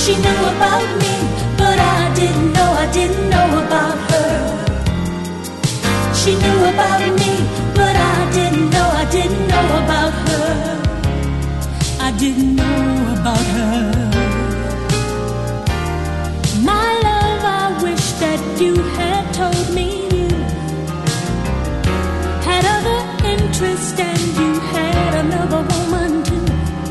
She knew about me, but I didn't know about her. She knew about me, but I didn't know about her. I didn't know about her. My love, I wish that you had told me you had other interest and you had another woman too.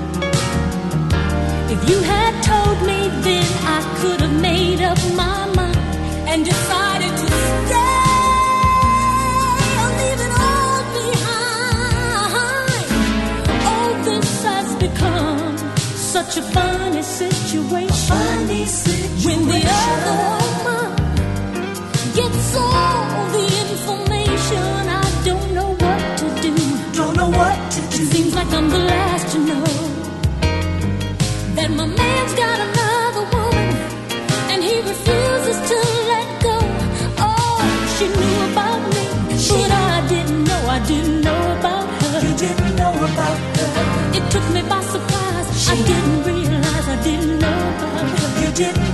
If you had told me, then I could have made up my mind and decided to stay or leave it all behind. Oh, this has become such a funny situation. When the other woman gets all the information, I don't know what to do. It seems like I'm the last to know that my man's got another woman and he refuses to let go. Oh, she knew about me, but I didn't know about her. You didn't know about her. It took me by surprise. I didn't realize I didn't know about her. You didn't